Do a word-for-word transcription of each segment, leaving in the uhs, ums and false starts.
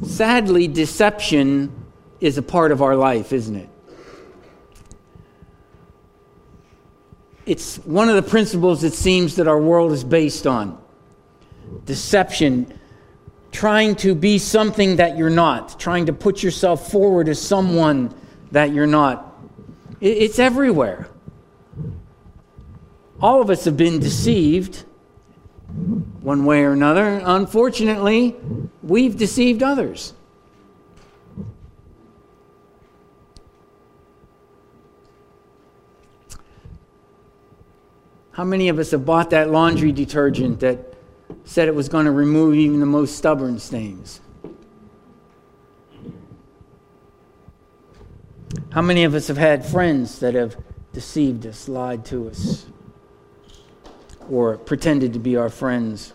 Sadly, deception is a part of our life, isn't it? It's one of the principles, it seems, that our world is based on. Deception, trying to be something that you're not, trying to put yourself forward as someone that you're not. It's everywhere. All of us have been deceived one way or another. Unfortunately, we've deceived others. How many of us have bought that laundry detergent that said it was going to remove even the most stubborn stains? How many of us have had friends that have deceived us, lied to us, or pretended to be our friends?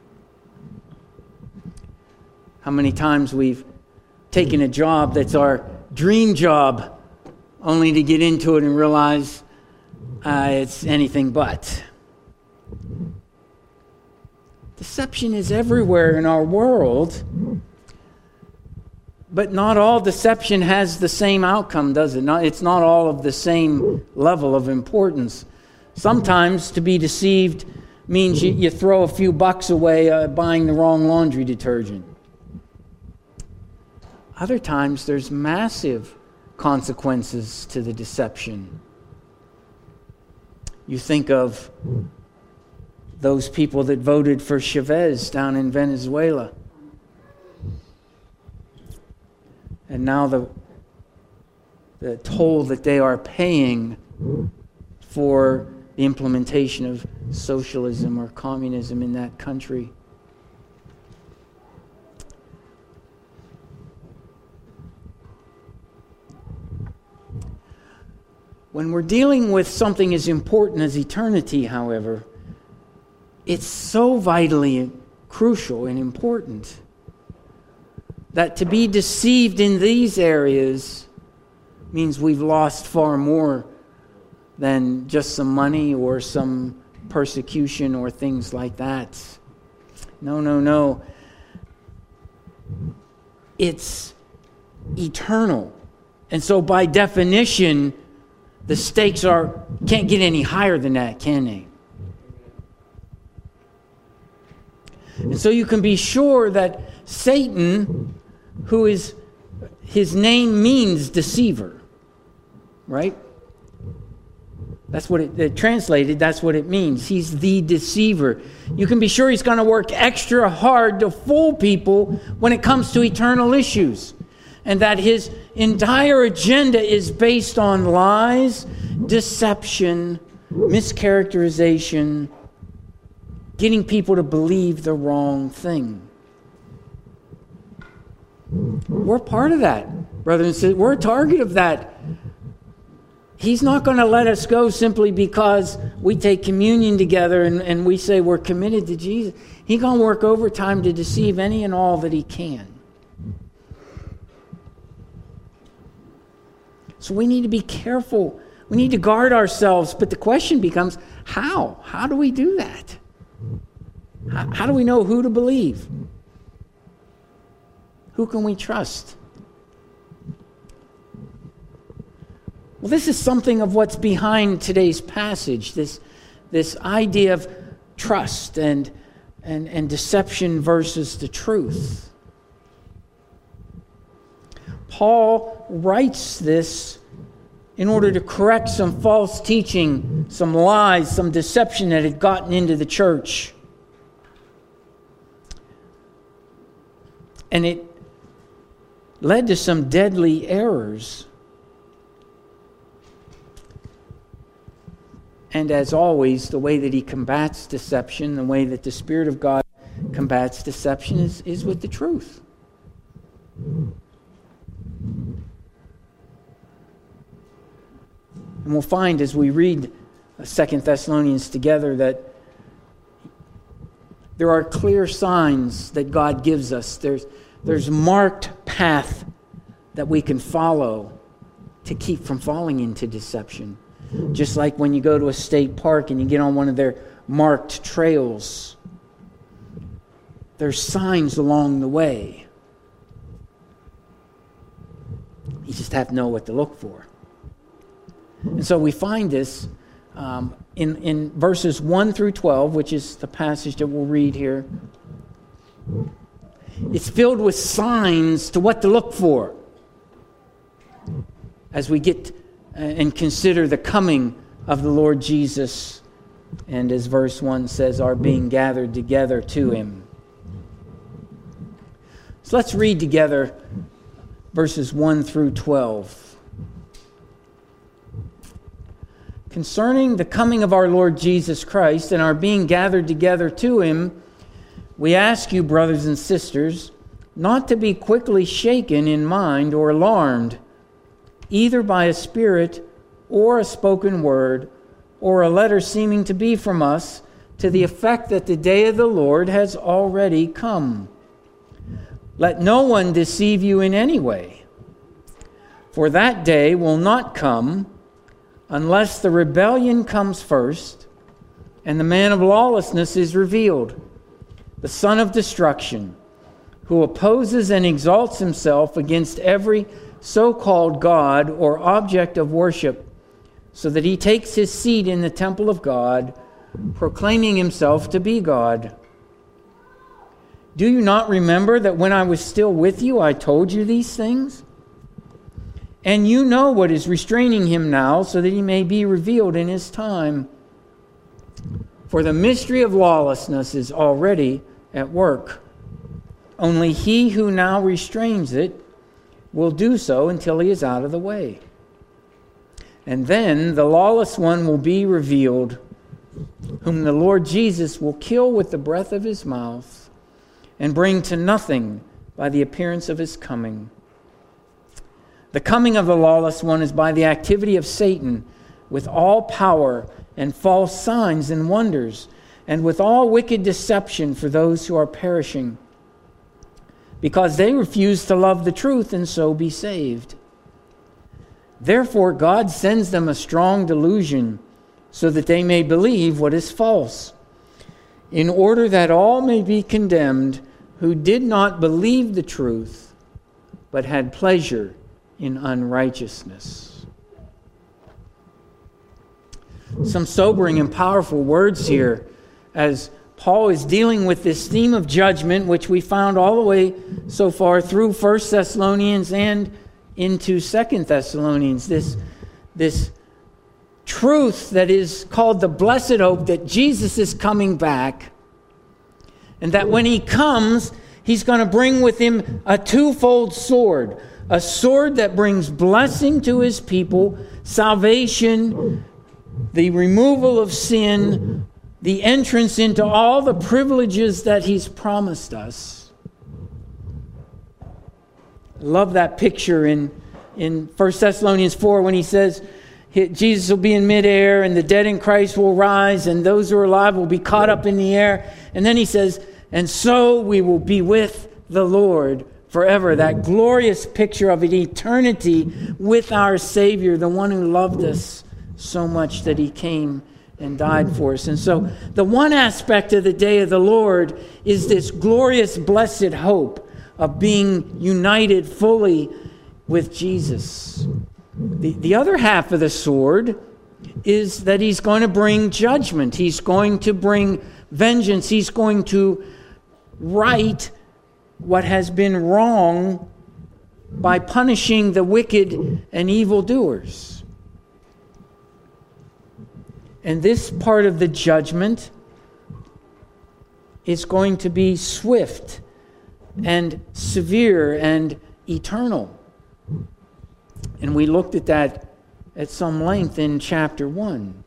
How many times we've taken a job that's our dream job only to get into it and realize uh, it's anything but. Deception is everywhere in our world, but not all deception has the same outcome, does it? Not, it's not all of the same level of importance. Sometimes to be deceived means you, you throw a few bucks away uh, buying the wrong laundry detergent. Other times there's massive consequences to the deception. You think of those people that voted for Chavez down in Venezuela. And now the, the toll that they are paying for the implementation of socialism or communism in that country. When we're dealing with something as important as eternity, however, it's so vitally crucial and important that to be deceived in these areas means we've lost far more than just some money or some persecution or things like that. No, no, no. It's eternal. And so by definition, the stakes are can't get any higher than that, can they? And so you can be sure that Satan, who is, his name means deceiver, right? That's what it, it translated, that's what it means. He's the deceiver. You can be sure he's going to work extra hard to fool people when it comes to eternal issues. And that his entire agenda is based on lies, deception, mischaracterization, getting people to believe the wrong thing. We're part of that, brothers and sisters. We're a target of that. He's not going to let us go simply because we take communion together and, and we say we're committed to Jesus. He's going to work overtime to deceive any and all that he can. So we need to be careful. We need to guard ourselves. But the question becomes, how? How do we do that? How, how do we know who to believe? Who can we trust? Well, this is something of what's behind today's passage, this, this idea of trust and, and, and deception versus the truth. Paul writes this in order to correct some false teaching, some lies, some deception that had gotten into the church. And it led to some deadly errors. And as always, the way that he combats deception, the way that the Spirit of God combats deception is, is with the truth. And we'll find as we read Second Thessalonians together that there are clear signs that God gives us. There's, there's marked path that we can follow to keep from falling into deception. Just like when you go to a state park and you get on one of their marked trails, there's signs along the way. You just have to know what to look for. And so we find this um, in, in verses one through twelve, which is the passage that we'll read here. It's filled with signs to what to look for as we get and consider the coming of the Lord Jesus, and as verse one says, are being gathered together to him. So let's read together verses one through twelve. Concerning the coming of our Lord Jesus Christ and our being gathered together to him, we ask you, brothers and sisters, not to be quickly shaken in mind or alarmed, either by a spirit or a spoken word or a letter seeming to be from us, to the effect that the day of the Lord has already come. Let no one deceive you in any way, for that day will not come unless the rebellion comes first and the man of lawlessness is revealed, the son of destruction, who opposes and exalts himself against every so-called God or object of worship, so that he takes his seat in the temple of God, proclaiming himself to be God. Do you not remember that when I was still with you, I told you these things? And you know what is restraining him now, so that he may be revealed in his time. For the mystery of lawlessness is already at work. Only he who now restrains it will do so until he is out of the way. And then the lawless one will be revealed, whom the Lord Jesus will kill with the breath of his mouth and bring to nothing by the appearance of his coming. The coming of the lawless one is by the activity of Satan, with all power and false signs and wonders, and with all wicked deception for those who are perishing, because they refuse to love the truth and so be saved. Therefore God sends them a strong delusion, so that they may believe what is false, in order that all may be condemned who did not believe the truth, but had pleasure in unrighteousness. Some sobering and powerful words here as Paul is dealing with this theme of judgment, which we found all the way so far through First Thessalonians and into Second Thessalonians. This, this truth that is called the blessed hope that Jesus is coming back, and that when he comes, he's going to bring with him a twofold sword. A sword that brings blessing to his people, salvation, the removal of sin, the entrance into all the privileges that he's promised us. I love that picture in, in First Thessalonians four when he says Jesus will be in midair and the dead in Christ will rise and those who are alive will be caught up in the air. And then he says, and so we will be with the Lord forever. That glorious picture of an eternity with our Savior, the one who loved us so much that he came and died for us. And so the one aspect of the day of the Lord is this glorious, blessed hope of being united fully with Jesus. The, the other half of the sword is that he's going to bring judgment. He's going to bring vengeance. He's going to right what has been wrong by punishing the wicked and evildoers. And this part of the judgment is going to be swift and severe and eternal. And we looked at that at some length in chapter one.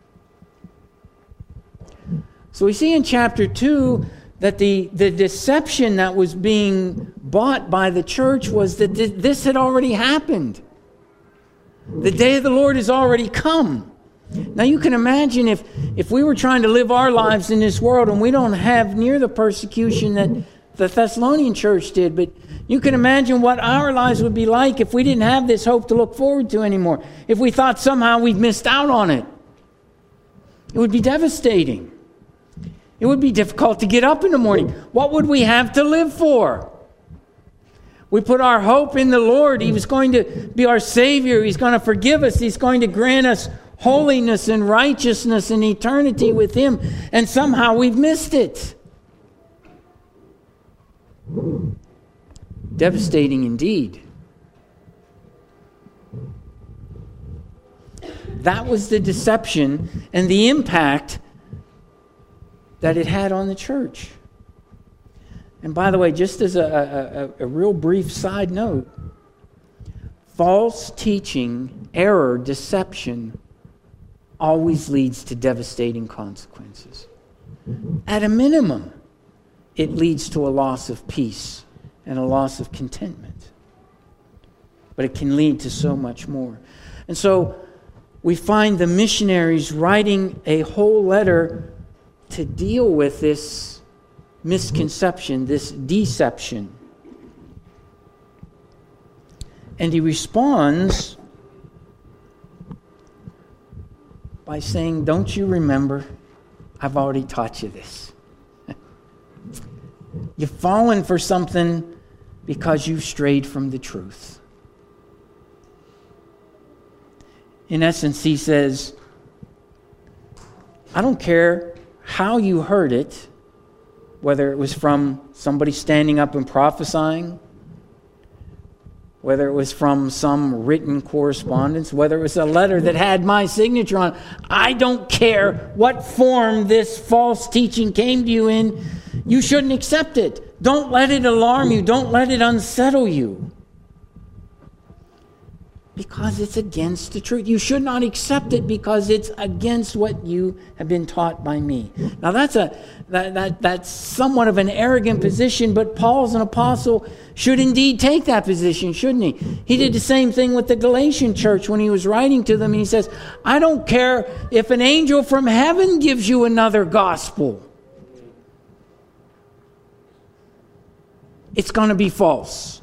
So we see in chapter two that the, the deception that was being bought by the church was that th- this had already happened. The day of the Lord has already come. Now you can imagine if, if we were trying to live our lives in this world and we don't have near the persecution that the Thessalonian church did, but you can imagine what our lives would be like if we didn't have this hope to look forward to anymore. If we thought somehow we'd missed out on it. It would be devastating. It would be difficult to get up in the morning. What would we have to live for? We put our hope in the Lord. He was going to be our Savior. He's going to forgive us. He's going to grant us holiness and righteousness and eternity with Him. And somehow we've missed it. Devastating indeed. That was the deception and the impact that it had on the church. And by the way, just as a, a, a real brief side note, false teaching, error, deception always leads to devastating consequences. At a minimum, it leads to a loss of peace and a loss of contentment. But it can lead to so much more. And so we find the missionaries writing a whole letter to deal with this misconception, this deception. And he responds by saying, don't you remember? I've already taught you this. You've fallen for something because you've strayed from the truth. In essence, he says, I don't care how you heard it, whether it was from somebody standing up and prophesying, whether it was from some written correspondence, whether it was a letter that had my signature on it. I don't care what form this false teaching came to you in. You shouldn't accept it. Don't let it alarm you. Don't let it unsettle you. Because it's against the truth. You should not accept it because it's against what you have been taught by me. Now that's a that, that that's somewhat of an arrogant position, but Paul's an apostle, should indeed take that position, shouldn't he? He did the same thing with the Galatian church when he was writing to them, and he says, I don't care if an angel from heaven gives you another gospel. It's going to be false.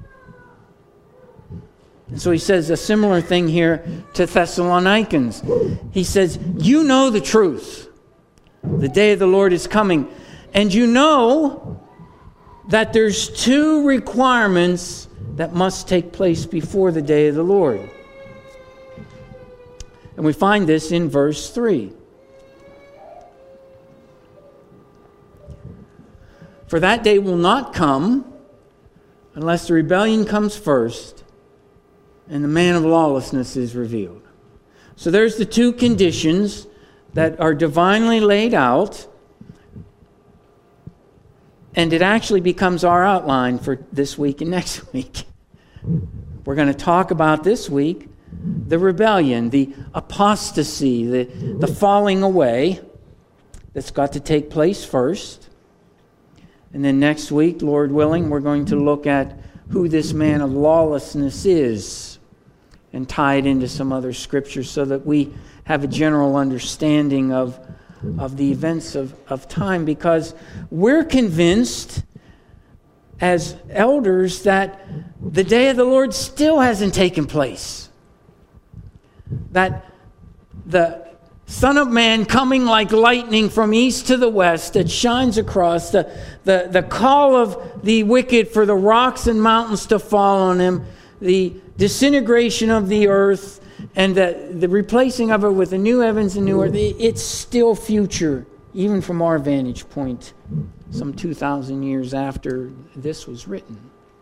And so he says a similar thing here to Thessalonians. He says, you know the truth. The day of the Lord is coming. And you know that there's two requirements that must take place before the day of the Lord. And we find this in verse three. For that day will not come unless the rebellion comes first and the man of lawlessness is revealed. So there's the two conditions that are divinely laid out, and it actually becomes our outline for this week and next week. We're going to talk about this week the rebellion, the apostasy, the, the falling away that's got to take place first. And then next week, Lord willing, we're going to look at who this man of lawlessness is and tie it into some other scriptures so that we have a general understanding of, of the events of, of time, because we're convinced as elders that the day of the Lord still hasn't taken place. That the Son of Man coming like lightning from east to the west that shines across, the, the, the call of the wicked for the rocks and mountains to fall on him, the disintegration of the earth, and the, the replacing of it with the new heavens and new earth, it's still future, even from our vantage point, some two thousand years after this was written.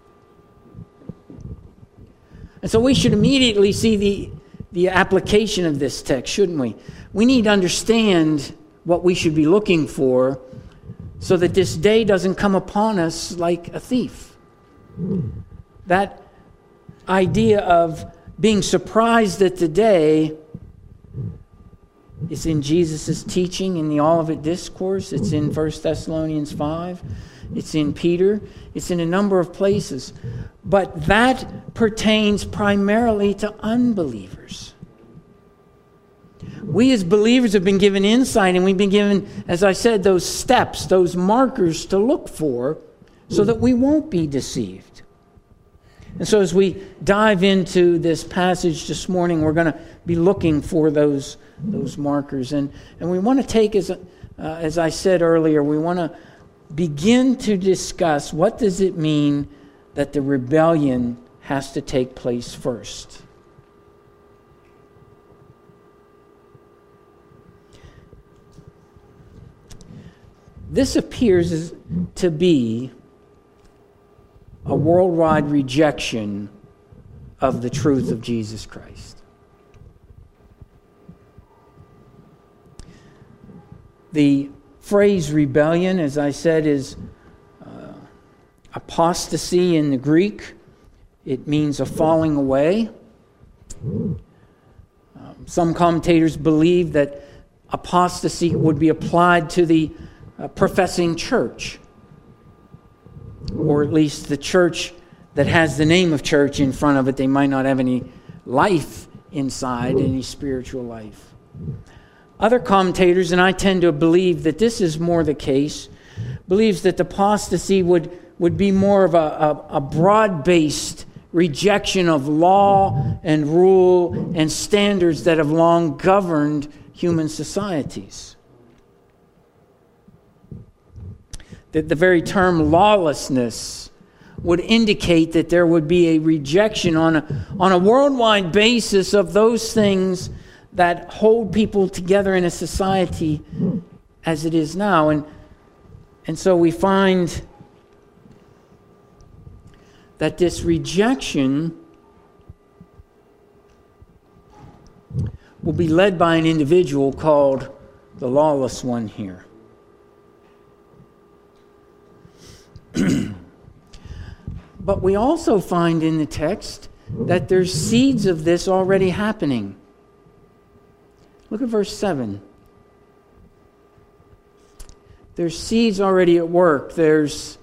And so we should immediately see the, the application of this text, shouldn't we? We need to understand what we should be looking for so that this day doesn't come upon us like a thief. That idea of being surprised at the day is in Jesus' teaching in the Olivet Discourse. It's in First Thessalonians five. It's in Peter. It's in a number of places. But that pertains primarily to unbelievers. We as believers have been given insight, and we've been given, as I said, those steps, those markers to look for so that we won't be deceived. And so as we dive into this passage this morning, we're going to be looking for those, those markers. And, and we want to take, as, uh, as I said earlier, we want to begin to discuss what does it mean that the rebellion has to take place first. This appears to be a worldwide rejection of the truth of Jesus Christ. The phrase rebellion, as I said, is uh, apostasy in the Greek. It means a falling away. Um, some commentators believe that apostasy would be applied to the uh, professing church, or at least the church that has the name of church in front of it. They might not have any life inside, any spiritual life. Other commentators, and I tend to believe that this is more the case, believes that the apostasy would, would be more of a, a, a broad-based rejection of law and rule and standards that have long governed human societies. That the very term lawlessness would indicate that there would be a rejection on a, on a worldwide basis of those things that hold people together in a society as it is now. And, and so we find that this rejection will be led by an individual called the lawless one here. But we also find in the text that there's seeds of this already happening. Look at verse seven. There's seeds already at work. There's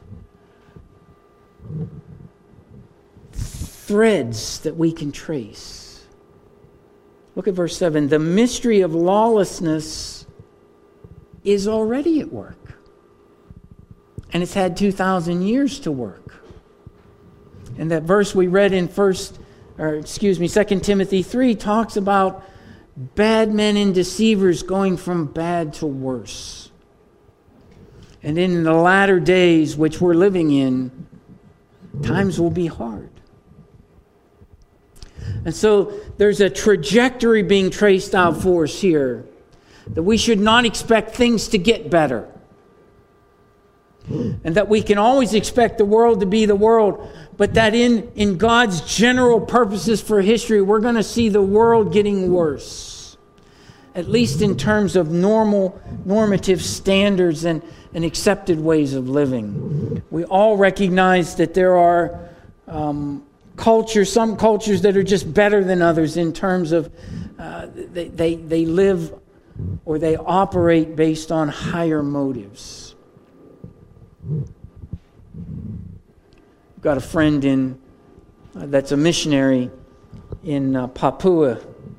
threads that we can trace. Look at verse seven. The mystery of lawlessness is already at work. And it's had two thousand years to work. And that verse we read in first, or excuse me, Second Timothy three talks about bad men and deceivers going from bad to worse. And in the latter days which we're living in, times will be hard. And so there's a trajectory being traced out for us here, that we should not expect things to get better. And that we can always expect the world to be the world, but that in, in God's general purposes for history, we're going to see the world getting worse. At least in terms of normal, normative standards and, and accepted ways of living. We all recognize that there are um, cultures, some cultures that are just better than others in terms of uh, they, they, they live or they operate based on higher motives. I've got a friend in uh, that's a missionary in uh, Papua.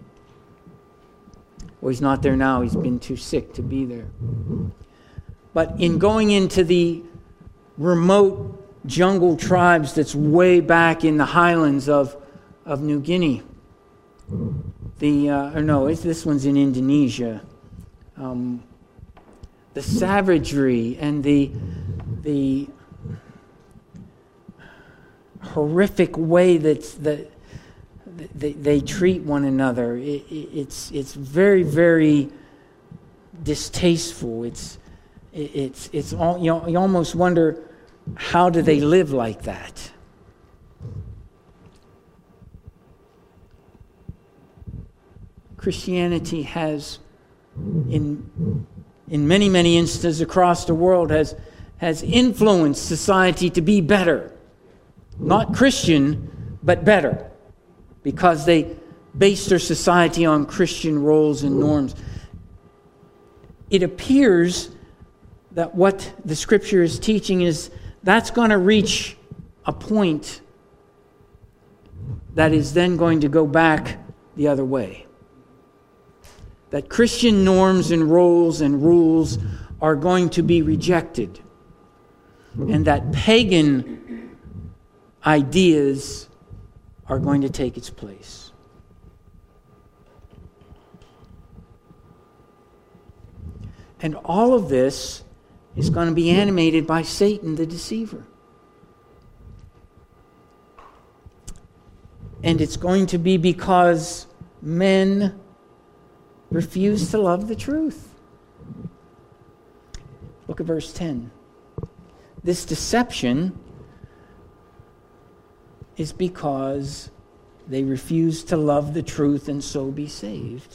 Well, he's not there now. He's been too sick to be there. But in going into the remote jungle tribes that's way back in the highlands of, of New Guinea, the uh, or no, it's, this one's in Indonesia. Um, the savagery and the the horrific way that that they, they treat one another, it, it, it's it's very very distasteful. It's it, it's it's all, you know, you almost wonder, how do they live like that? Christianity has, in in many many instances across the world, has has influenced society to be better. Not Christian, but better. Because they base their society on Christian roles and norms. It appears that what the Scripture is teaching is that's going to reach a point that is then going to go back the other way. That Christian norms and roles and rules are going to be rejected. And that pagan ideas are going to take its place. And all of this is going to be animated by Satan, the deceiver. And it's going to be because men refuse to love the truth. Look at verse ten. This deception is because they refuse to love the truth and so be saved.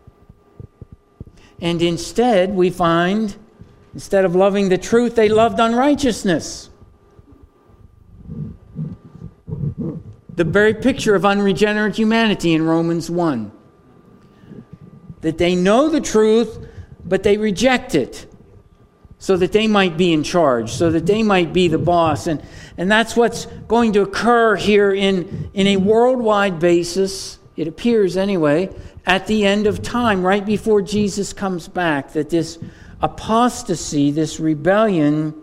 And instead, we find, instead of loving the truth, they loved unrighteousness. The very picture of unregenerate humanity in Romans one. That they know the truth, but they reject it. So that they might be in charge, so that they might be the boss. And, and that's what's going to occur here in, in a worldwide basis, it appears anyway, at the end of time, right before Jesus comes back, that this apostasy, this rebellion,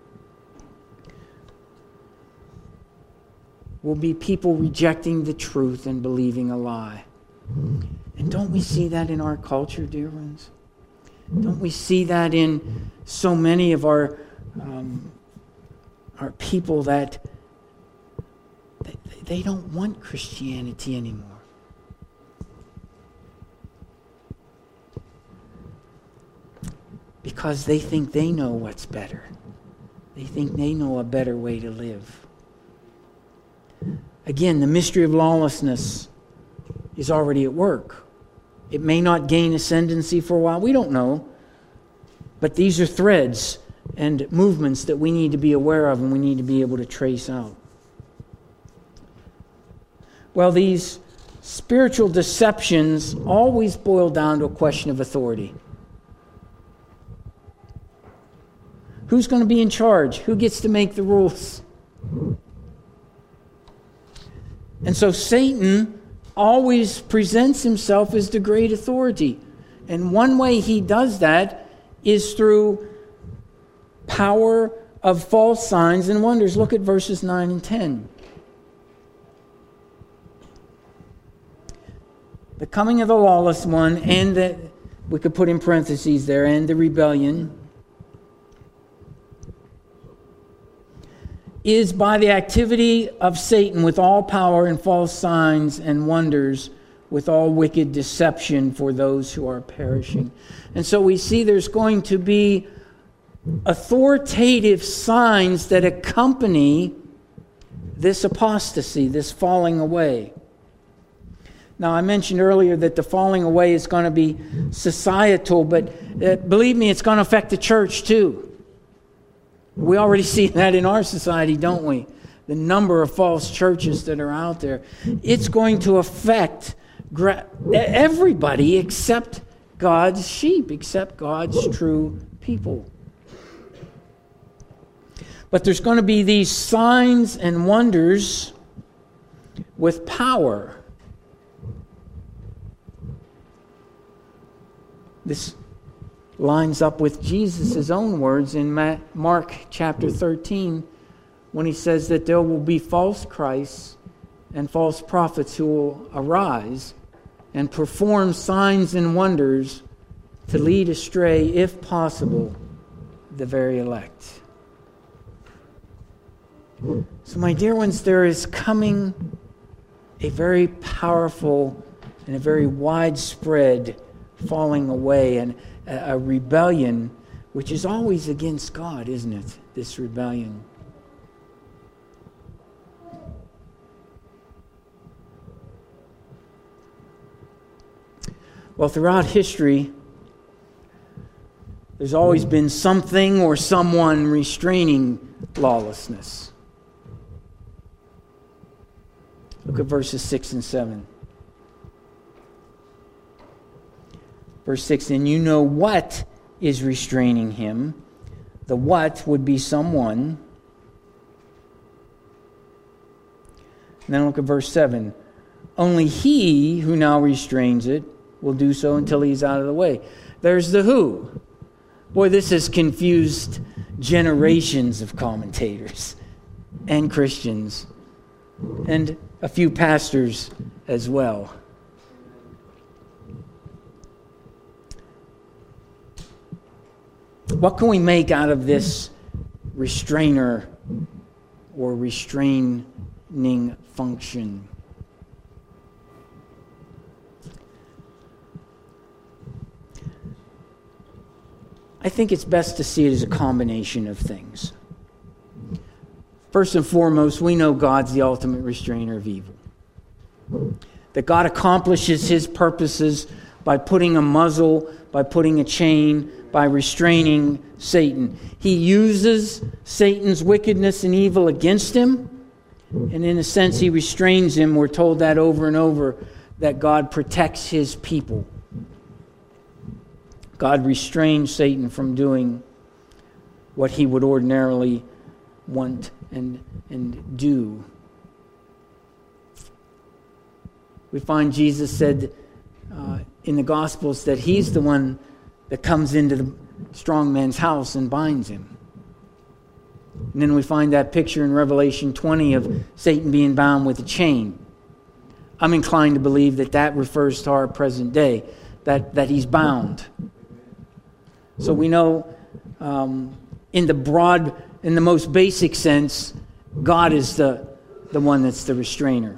will be people rejecting the truth and believing a lie. And don't we see that in our culture, dear ones? Don't we see that in so many of our um, our people that they, they don't want Christianity anymore? Because they think they know what's better. They think they know a better way to live. Again, the mystery of lawlessness is already at work. It may not gain ascendancy for a while. We don't know. But these are threads and movements that we need to be aware of and we need to be able to trace out. Well, these spiritual deceptions always boil down to a question of authority. Who's going to be in charge? Who gets to make the rules? And so Satan always presents himself as the great authority. And one way he does that is through power of false signs and wonders. Look at verses nine and ten. The coming of the lawless one, and the, we could put in parentheses there, and the rebellion, is by the activity of Satan with all power and false signs and wonders, with all wicked deception for those who are perishing. And so we see there's going to be authoritative signs that accompany this apostasy, this falling away. Now, I mentioned earlier that the falling away is going to be societal, but uh, believe me, it's going to affect the church too. We already see that in our society, don't we? The number of false churches that are out there. It's going to affect gra- everybody except God's sheep, except God's true people. But there's going to be these signs and wonders with power. This lines up with Jesus' own words in Mark chapter thirteen when he says that there will be false Christs and false prophets who will arise and perform signs and wonders to lead astray, if possible, the very elect. So, my dear ones, there is coming a very powerful and a very widespread falling away and a rebellion, which is always against God, isn't it? This rebellion. Well, throughout history, there's always been something or someone restraining lawlessness. Look at verses six and seven. Verse six, and you know what is restraining him. The what would be someone. And then look at verse seven. Only he who now restrains it will do so until he's out of the way. There's the who. Boy, this has confused generations of commentators and Christians and a few pastors as well. What can we make out of this restrainer or restraining function? I think it's best to see it as a combination of things. First and foremost, we know God's the ultimate restrainer of evil. That God accomplishes his purposes by putting a muzzle, by putting a chain, by restraining Satan. He uses Satan's wickedness and evil against him, and in a sense he restrains him. We're told that over and over, that God protects his people. God restrains Satan from doing what he would ordinarily want and, and do. We find Jesus said uh, in the Gospels that he's the one that comes into the strong man's house and binds him. And then we find that picture in Revelation twenty of Satan being bound with a chain. I'm inclined to believe that that refers to our present day, that, that he's bound. So we know um, in the broad, in the most basic sense, God is the, the one that's the restrainer.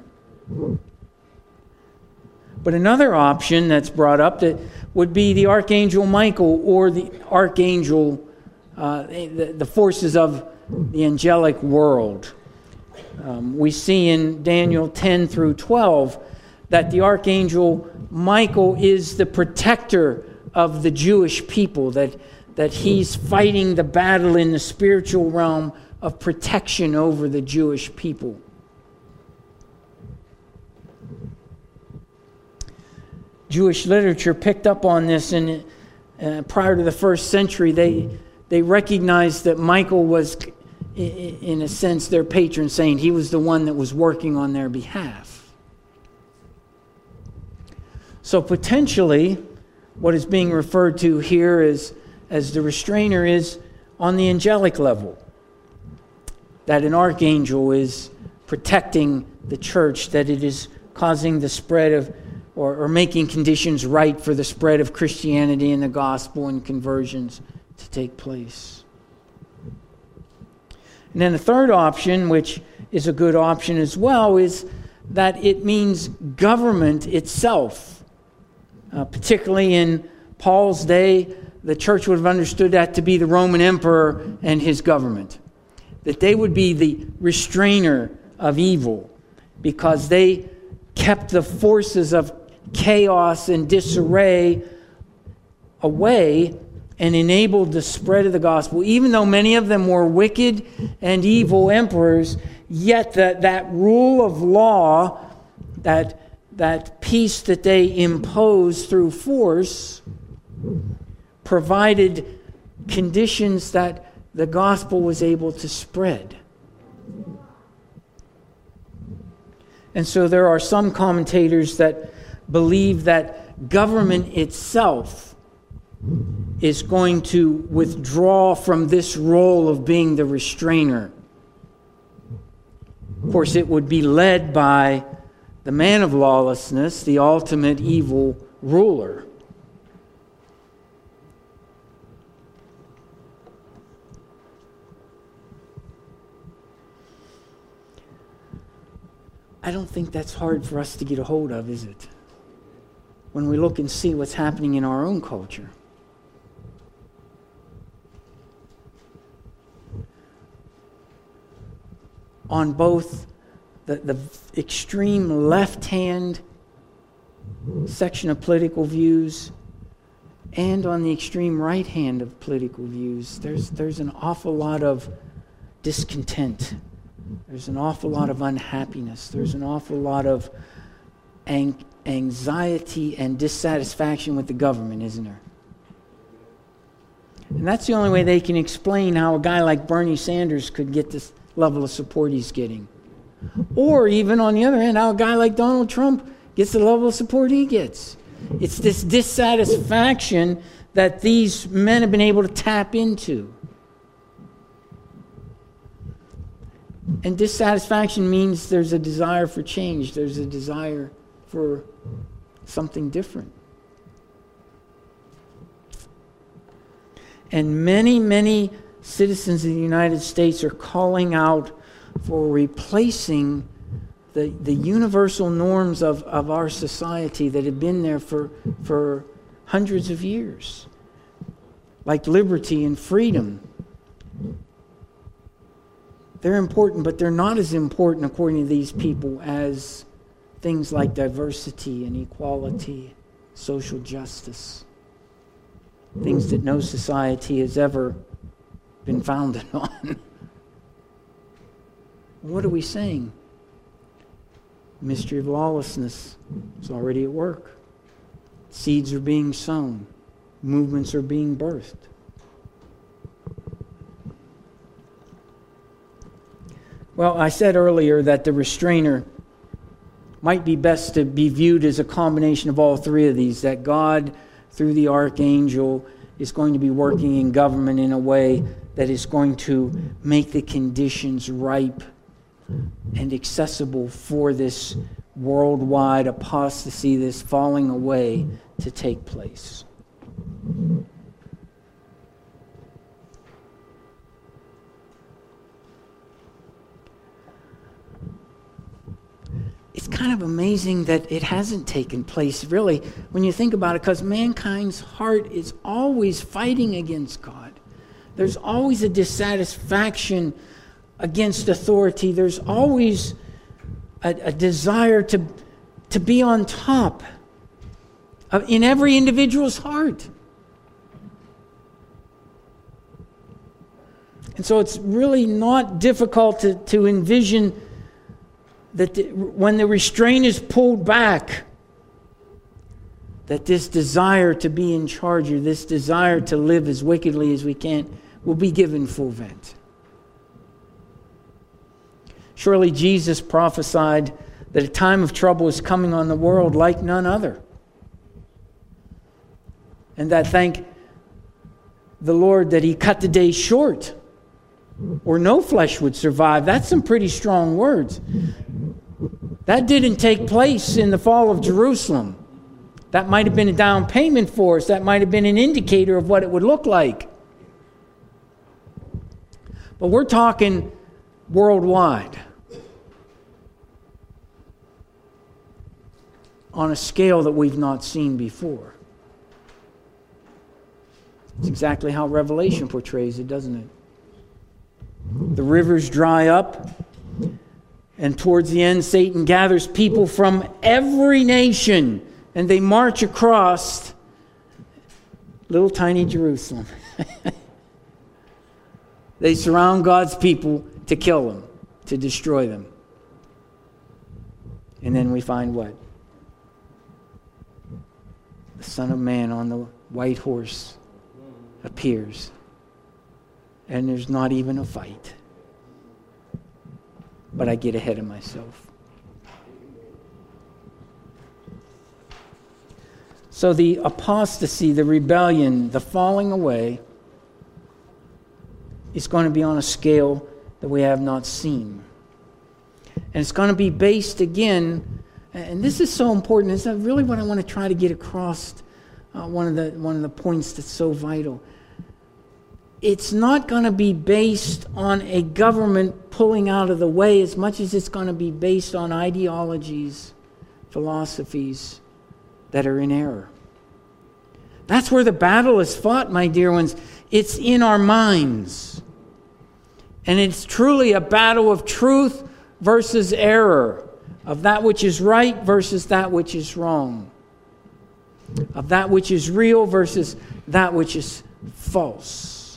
But another option that's brought up that would be the Archangel Michael, or the Archangel, uh, the, the forces of the angelic world. Um, we see in Daniel ten through twelve that the Archangel Michael is the protector of the Jewish people, that, that he's fighting the battle in the spiritual realm of protection over the Jewish people. Jewish literature picked up on this, and uh, prior to the first century, they they recognized that Michael was, in a sense, their patron saint. He was the one that was working on their behalf. So potentially, what is being referred to here is, as the restrainer is on the angelic level. That an archangel is protecting the church, that it is causing the spread of, or, or making conditions right for the spread of Christianity and the gospel and conversions to take place. And then the third option, which is a good option as well, is that it means government itself. Uh, particularly in Paul's day, the church would have understood that to be the Roman emperor and his government. That they would be the restrainer of evil, because they kept the forces of chaos and disarray away and enabled the spread of the gospel. Even though many of them were wicked and evil emperors, yet that, that rule of law, that that peace that they imposed through force, provided conditions that the gospel was able to spread. And so there are some commentators that believe that government itself is going to withdraw from this role of being the restrainer. Of course, it would be led by the man of lawlessness, the ultimate evil ruler. I don't think that's hard for us to get a hold of, is it? When we look and see what's happening in our own culture. On both the, the extreme left-hand section of political views and on the extreme right-hand of political views, there's, there's an awful lot of discontent. There's an awful lot of unhappiness. There's an awful lot of ang- anxiety and dissatisfaction with the government, isn't there? And that's the only way they can explain how a guy like Bernie Sanders could get this level of support he's getting. Or even, on the other hand, how a guy like Donald Trump gets the level of support he gets. It's this dissatisfaction that these men have been able to tap into. And dissatisfaction means there's a desire for change. There's a desire for something different. And many, many citizens of the United States are calling out for replacing the, the universal norms of, of our society that have been there for, for hundreds of years. like liberty and freedom. They're important, but they're not as important, according to these people, as things like diversity and equality, social justice. Things that no society has ever been founded on. What are we saying? The mystery of lawlessness is already at work. Seeds are being sown. Movements are being birthed. Well, I said earlier that the restrainer might be best to be viewed as a combination of all three of these, that God, through the archangel, is going to be working in government in a way that is going to make the conditions ripe and accessible for this worldwide apostasy, this falling away, to take place. It's kind of amazing that it hasn't taken place, really, when you think about it, because mankind's heart is always fighting against God. There's always a dissatisfaction against authority. There's always a, a desire to, to be on top of, in every individual's heart. And so it's really not difficult to, to envision that the, when the restraint is pulled back, that this desire to be in charge, or this desire to live as wickedly as we can, will be given full vent. Surely Jesus prophesied that a time of trouble is coming on the world like none other. And that, thank the Lord, that he cut the day short, or no flesh would survive. That's some pretty strong words. That didn't take place in the fall of Jerusalem. That might have been a down payment for us. That might have been an indicator of what it would look like. But we're talking worldwide, on a scale that we've not seen before. It's exactly how Revelation portrays it, doesn't it? The rivers dry up, and towards the end, Satan gathers people from every nation, and they march across little tiny Jerusalem. They surround God's people to kill them, to destroy them. And then we find what? The Son of Man on the white horse appears. And there's not even a fight. But I get ahead of myself. So the apostasy, the rebellion, the falling away is going to be on a scale that we have not seen. And it's going to be based again, and this is so important. This is really what I want to try to get across, uh, one of the one of the points that's so vital. It's not going to be based on a government pulling out of the way as much as it's going to be based on ideologies, philosophies that are in error. That's where the battle is fought, my dear ones. It's in our minds. And it's truly a battle of truth versus error, of that which is right versus that which is wrong, of that which is real versus that which is false.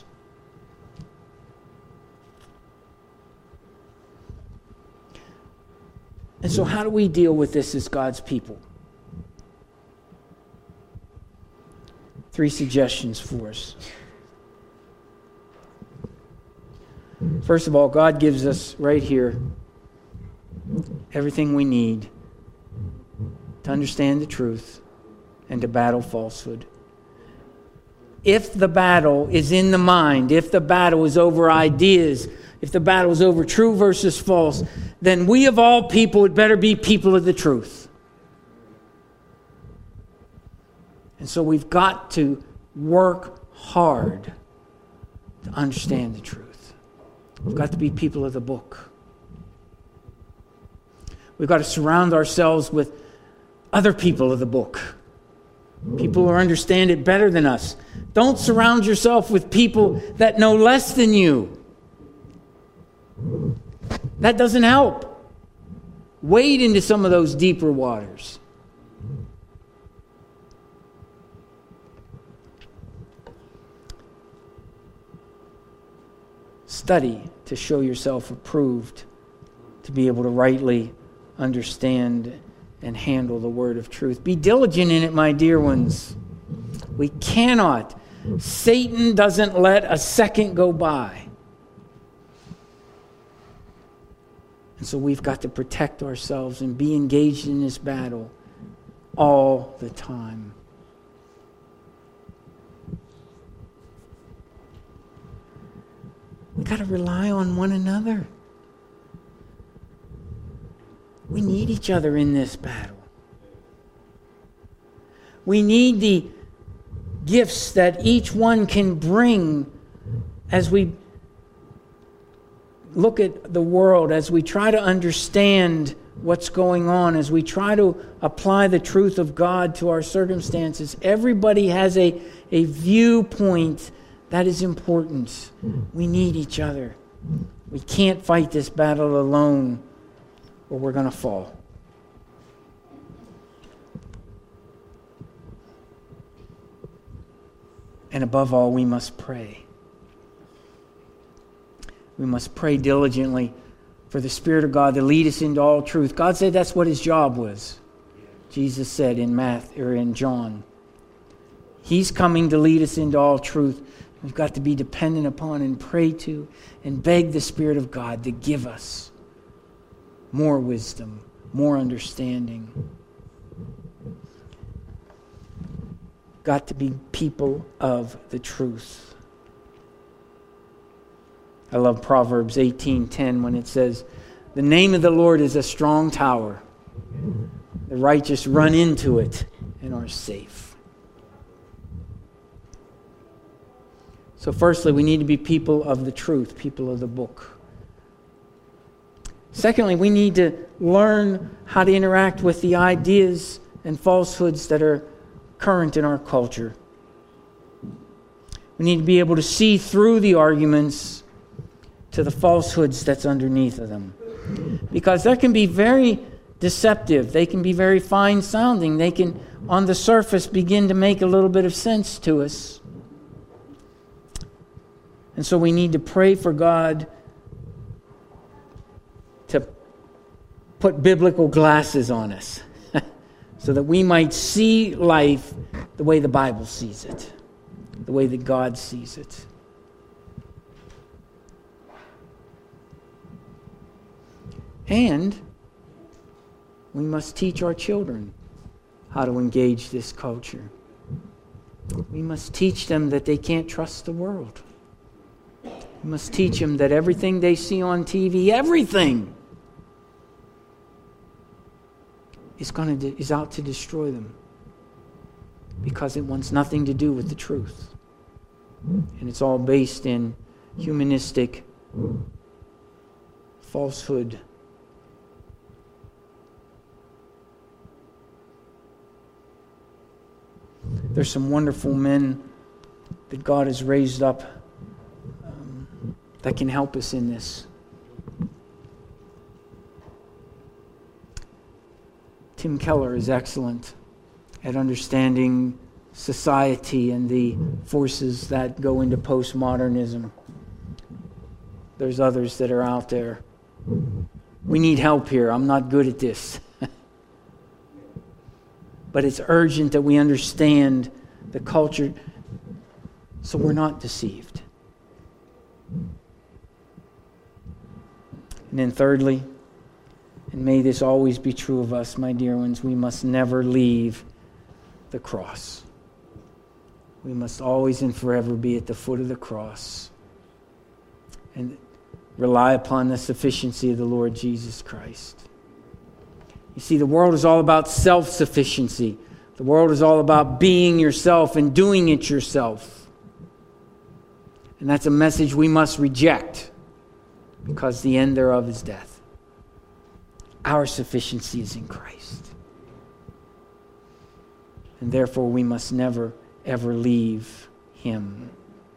And so how do we deal with this as God's people? Three suggestions for us. First of all, God gives us right here everything we need to understand the truth and to battle falsehood. If the battle is in the mind, if the battle is over ideas, if the battle is over true versus false, then we of all people would better be people of the truth. And so we've got to work hard to understand the truth. We've got to be people of the book. We've got to surround ourselves with other people of the book People who understand it better than us. Don't surround yourself with people that know less than you. That doesn't help. Wade into some of those deeper waters. Study to show yourself approved, to be able to rightly understand and handle the word of truth. Be diligent in it, my dear ones. We cannot. Satan doesn't let a second go by. And so we've got to protect ourselves and be engaged in this battle all the time. We've got to rely on one another. We need each other in this battle. We need the gifts that each one can bring as we look at the world, as we try to understand what's going on, as we try to apply the truth of God to our circumstances. Everybody has a, a viewpoint that is important. We need each other. We can't fight this battle alone, or we're going to fall. And above all, we must pray. We must pray diligently for the Spirit of God to lead us into all truth. God said that's what his job was. Jesus said in Matthew or in John. He's coming to lead us into all truth. We've got to be dependent upon and pray to and beg the Spirit of God to give us more wisdom, more understanding. Got to be people of the truth. I love Proverbs eighteen ten when it says, "The name of the Lord is a strong tower. The righteous run into it and are safe." So firstly, we need to be people of the truth, people of the book. Secondly, we need to learn how to interact with the ideas and falsehoods that are current in our culture. We need to be able to see through the arguments to the falsehoods that's underneath of them. Because they can be very deceptive. They can be very fine-sounding. They can, on the surface, begin to make a little bit of sense to us. And so we need to pray for God to put biblical glasses on us so that we might see life the way the Bible sees it, the way that God sees it. And we must teach our children how to engage this culture. We must teach them that they can't trust the world. We must teach them that everything they see on T V, everything, is going to is out to destroy them because it wants nothing to do with the truth. And it's all based in humanistic falsehood. There's some wonderful men that God has raised up um, that can help us in this. Tim Keller is excellent at understanding society and the forces that go into postmodernism. There's others that are out there. We need help here. I'm not good at this. But it's urgent that we understand the culture so we're not deceived. And then thirdly, and may this always be true of us, my dear ones, we must never leave the cross. We must always and forever be at the foot of the cross and rely upon the sufficiency of the Lord Jesus Christ. You see, the world is all about self-sufficiency. The world is all about being yourself and doing it yourself. And that's a message we must reject because the end thereof is death. Our sufficiency is in Christ. and therefore we must never, ever leave him.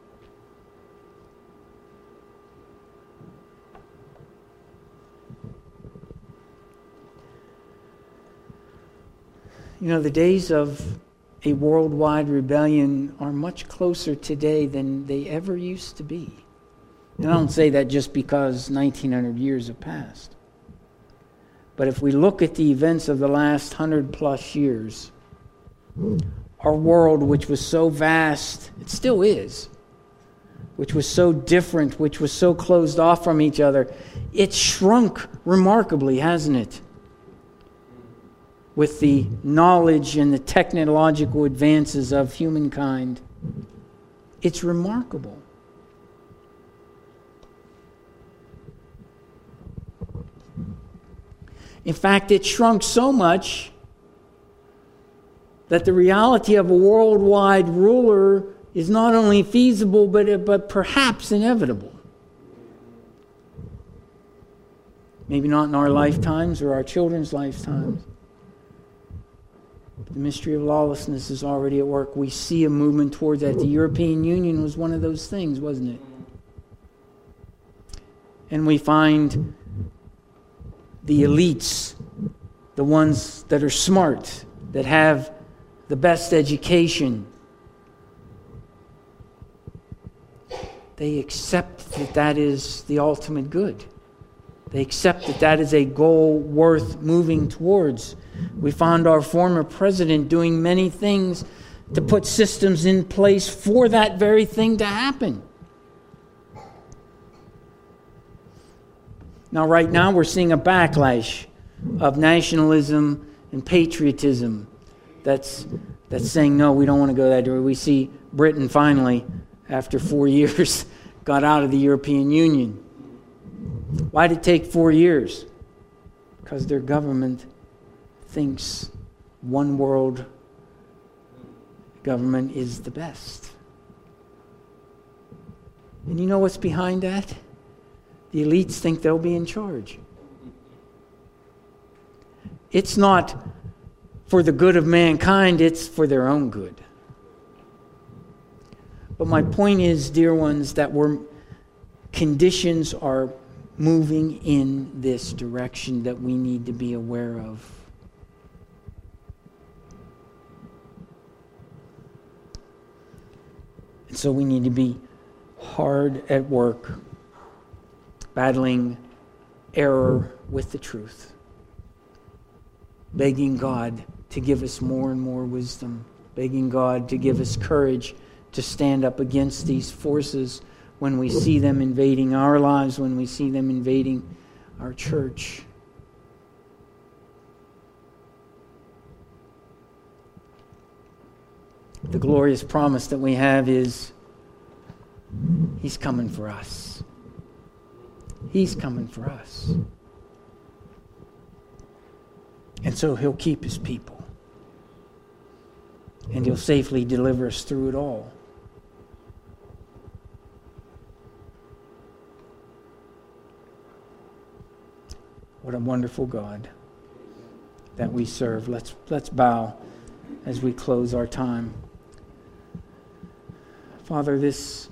You know, the days of a worldwide rebellion are much closer today than they ever used to be. And I don't say that just because nineteen hundred years have passed. But if we look at the events of the last hundred plus years, our world, which was so vast, it still is, which was so different, which was so closed off from each other, it's shrunk remarkably, hasn't it? With the knowledge and the technological advances of humankind. It's remarkable. In fact, it shrunk so much that the reality of a worldwide ruler is not only feasible, but, but perhaps inevitable. Maybe not in our lifetimes or our children's lifetimes. The mystery of lawlessness is already at work. We see a movement towards that. The European Union was one of those things, wasn't it? And we find the elites, the ones that are smart, that have the best education, they accept that that is the ultimate good. They accept that that is a goal worth moving towards. We found our former president doing many things to put systems in place for that very thing to happen. Now, right now, we're seeing a backlash of nationalism and patriotism that's, that's saying, no, we don't want to go that way. We see Britain finally, after four years, got out of the European Union. Why did it take four years? Because their government thinks one world government is the best. And you know what's behind that? The elites think they'll be in charge. It's not for the good of mankind, it's for their own good. But my point is, dear ones, that we're, conditions are moving in this direction that we need to be aware of. And so we need to be hard at work, battling error with the truth, begging God to give us more and more wisdom, begging God to give us courage to stand up against these forces when we see them invading our lives, when we see them invading our church. The glorious promise that we have is He's coming for us. He's coming for us. And so He'll keep His people. And He'll safely deliver us through it all. What a wonderful God that we serve. Let's, let's bow as we close our time. Father, this,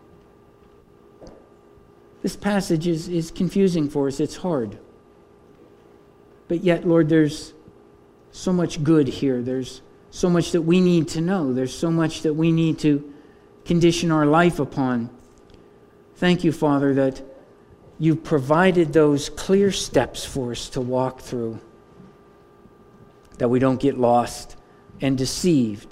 this passage is, is confusing for us. It's hard. But yet, Lord, there's so much good here. There's so much that we need to know. There's so much that we need to condition our life upon. Thank you, Father, that You've provided those clear steps for us to walk through, that we don't get lost and deceived.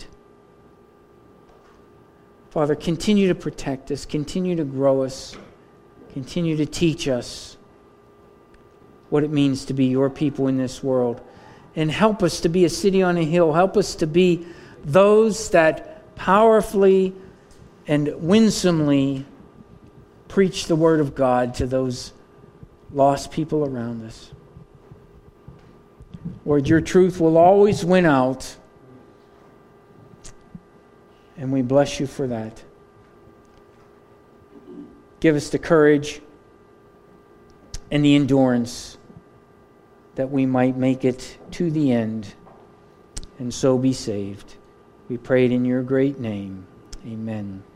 Father, continue to protect us, continue to grow us, continue to teach us what it means to be Your people in this world. And help us to be a city on a hill. Help us to be those that powerfully and winsomely preach the Word of God to those lost people around us. Lord, Your truth will always win out, and we bless You for that. Give us the courage and the endurance that we might make it to the end. and so be saved. We pray it in your great name. Amen.